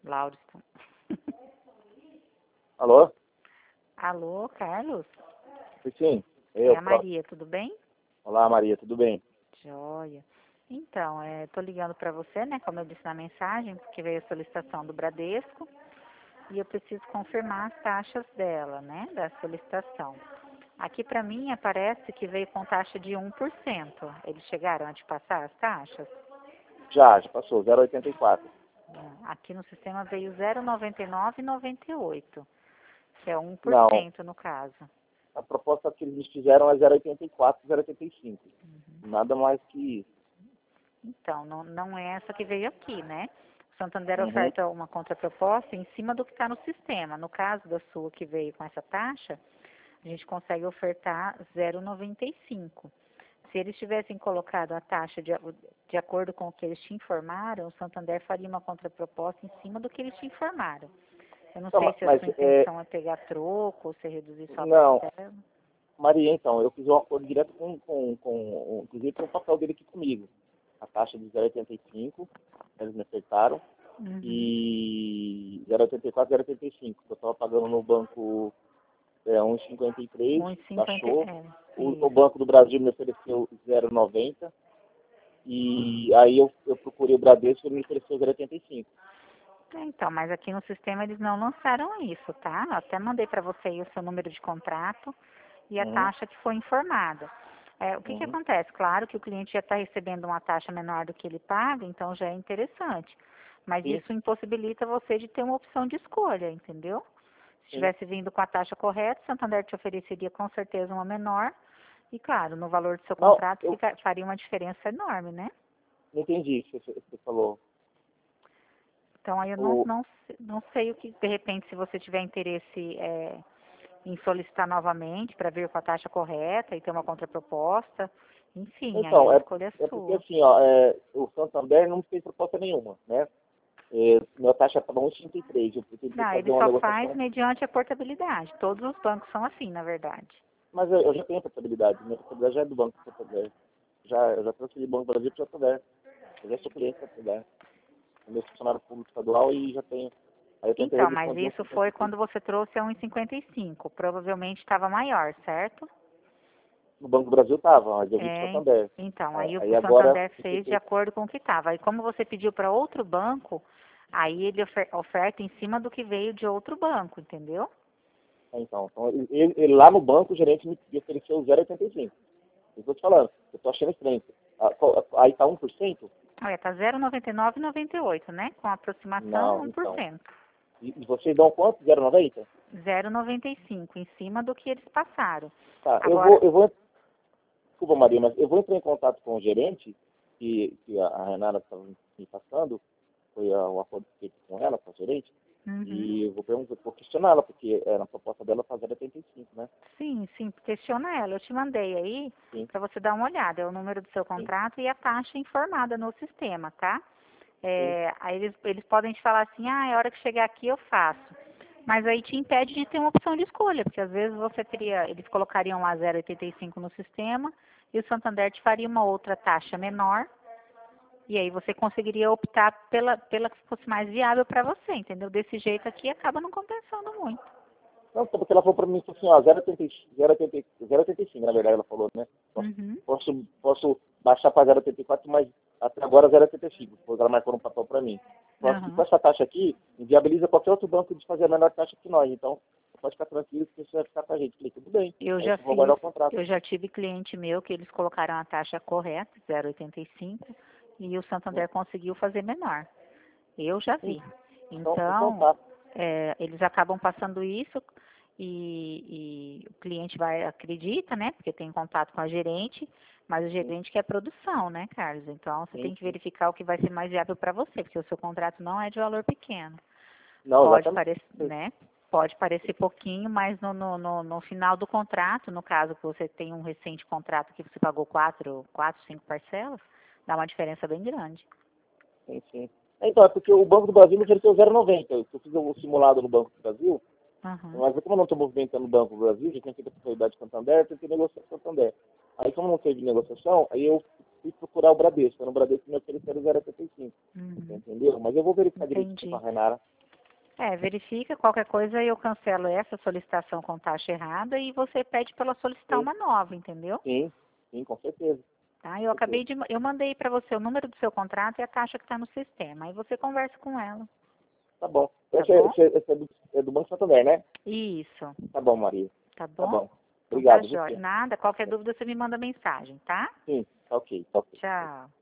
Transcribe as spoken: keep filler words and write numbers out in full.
Lauriston. Alô? Alô, Carlos? Sim, É eu. a Maria, tudo bem? Olá, Maria, tudo bem? Joia. Então, é, tô ligando para você, né, como eu disse na mensagem, porque veio a solicitação do Bradesco e eu preciso confirmar as taxas dela, né, da solicitação. Aqui para mim aparece que veio com taxa de um por cento. Eles chegaram a te passar as taxas? Já, já passou, zero vírgula oitenta e quatro. Aqui no sistema veio zero vírgula noventa e nove e noventa e oito, que é um por Não, cento no caso. a proposta que eles fizeram é zero vírgula oitenta e quatro, zero vírgula oitenta e cinco. Uhum. Nada mais que isso. Então, não, não é essa que veio aqui, né? O Santander Uhum. oferta uma contraproposta em cima do que está no sistema. No caso da sua que veio com essa taxa, a gente consegue ofertar zero vírgula noventa e cinco. Se eles tivessem colocado a taxa de, de acordo com o que eles te informaram, o Santander faria uma contraproposta em cima do que eles te informaram. Eu não Não, sei ma- se a mas, sua é, intenção é pegar troco ou se reduzir sua não, parcela. Maria, então, eu fiz um acordo direto com, com, com inclusive com o papel dele aqui comigo. A taxa de zero vírgula oitenta e cinco, eles me acertaram, Uhum. e zero vírgula oitenta e quatro, zero vírgula oitenta e cinco. Eu estava pagando no banco é, um vírgula cinquenta e três, um e cinquenta, baixou. é, O, o isso. Banco do Brasil me ofereceu zero vírgula noventa. E aí eu, eu procurei o Bradesco e ele me ofereceu zero vírgula oitenta e cinco. É, Então, mas aqui no sistema eles não lançaram isso, tá? Eu até mandei para você aí o seu número de contrato e a Uhum, taxa que foi informada. É, o que que uhum, acontece? Claro que o cliente já está recebendo uma taxa menor do que ele paga, então já é interessante. Mas sim, isso impossibilita você de ter uma opção de escolha, entendeu? Se sim. tivesse vindo com a taxa correta, o Santander te ofereceria com certeza uma menor. E claro, no valor do seu Não, contrato eu fica, faria uma diferença enorme, né? não entendi o que você, você falou. Então aí eu não, O, não, se- não sei o que, de repente, se você tiver interesse é, em solicitar novamente para ver com a taxa correta e ter uma contraproposta, enfim, aí a então, é, escolha é é porque sua. assim, ó, é, o Santander não fez proposta nenhuma, né? É, minha taxa estava um vírgula cinquenta e três, eu tentei Não, fazer ele uma só faz negociação, mediante a portabilidade. Todos os bancos são assim, na verdade. mas eu, eu já tenho a portabilidade, minha portabilidade já é do Banco Santander. Já, eu já transferi do Banco do Brasil para o Santander. Eu já sou cliente do Santander. Eu sou funcionário público estadual e já tenho. Aí eu tentei Então, redução mas de isso foi um vírgula cinquenta e três. quando você trouxe a um vírgula cinquenta e cinco. Provavelmente estava maior, certo? No Banco do Brasil estava, mas eu vim para o É, Santander. então, Aí, aí o aí o agora Santander eu fez de tentei. acordo com o que estava. Aí como você pediu para outro banco, aí ele ofer- oferta em cima do que veio de outro banco, entendeu? Então, então ele, ele- ele lá no banco, o gerente me me ofereceu zero vírgula oitenta e cinco. Eu estou te falando, eu estou achando estranho. Ah, qual- Aí está um por cento? Olha, tá zero vírgula noventa e nove e noventa e oito, né? Com aproximação Não, um por então. cento. E, e vocês dão quanto? zero vírgula noventa? zero vírgula noventa e cinco em cima do que eles passaram. Tá, eu vou, Agora, eu vou, desculpa Maria, mas eu vou entrar em contato com o gerente, que, que a a Renata estava me passando, foi a- o acordo feito com ela, com a gerente, uhum. e eu vou, perguntar, vou questioná-la, porque é, na proposta dela faz zero vírgula oitenta e cinco, né? Sim, sim, questiona ela. Eu te mandei aí Sim, para você dar uma olhada. É o número do seu sim, contrato e a taxa informada no sistema, tá? sim. É, aí eles, eles podem te falar assim, ah, é hora que chegar aqui eu faço. Mas aí te impede de ter uma opção de escolha, porque às vezes você teria, eles colocariam lá zero vírgula oitenta e cinco no sistema e o Santander te faria uma outra taxa menor e aí você conseguiria optar pela, pela que fosse mais viável para você, entendeu? Desse jeito aqui acaba não compensando muito. Não, porque ela falou para mim assim, ó, zero vírgula oitenta e cinco, na verdade, ela falou, né? Posso, Uhum. posso, posso baixar para zero vírgula oitenta e quatro, mas até agora zero vírgula oitenta e cinco, depois ela marcou um papel para mim. Só que com Uhum. essa taxa aqui, inviabiliza qualquer outro banco de fazer a menor taxa que nós. Então, você pode ficar tranquilo que isso vai ficar com a gente. Falei, tudo bem, Eu aí eu já só vou fiz, guardar o contrato. eu já tive cliente meu que eles colocaram a taxa correta, zero vírgula oitenta e cinco, e o Hum, Santander conseguiu fazer menor. Eu já hum. vi. Então, então Então, tá. é, eles acabam passando isso e, e o cliente vai, acredita, né? Porque tem contato com a gerente, mas o Sim, gerente quer produção, né, Carlos? Então, você sim, tem que sim. verificar o que vai ser mais viável para você, porque o seu contrato não é de valor pequeno. Não, Pode exatamente. parecer, né? Pode parecer pouquinho, mas no, no, no, no final do contrato, no caso que você tem um recente contrato que você pagou quatro, quatro, cinco parcelas, dá uma diferença bem grande. Sim, sim. Então, é porque o Banco do Brasil me ofereceu zero vírgula noventa. Eu fiz o simulado no Banco do Brasil. Uhum. Mas como eu não estou movimentando o Banco do Brasil, já tinha feito a possibilidade de Santander, eu tentei negociar com o Santander. Aí, como não teve negociação, aí eu fui procurar o Bradesco. No Bradesco me ofereceram zero vírgula oitenta e cinco. Uhum. Entendeu? Mas eu vou verificar direitinho com a Entendi. Renara. É, verifica, qualquer coisa eu cancelo essa solicitação com taxa errada e você pede para ela solicitar Sim. uma nova, entendeu? Sim, sim, com certeza. Tá? Eu acabei de, eu mandei para você o número do seu contrato e a taxa que está no sistema. Aí você conversa com ela. Tá bom. Tá Esse, é, bom? esse, é, esse é, do, é do Banco Santander, né? Isso. Tá bom, Maria. Tá bom? Tá bom. Então tá Obrigado, viu, jóia. tia? Nada, qualquer dúvida você me manda mensagem, tá? Sim, tá ok, tá ok. Tchau.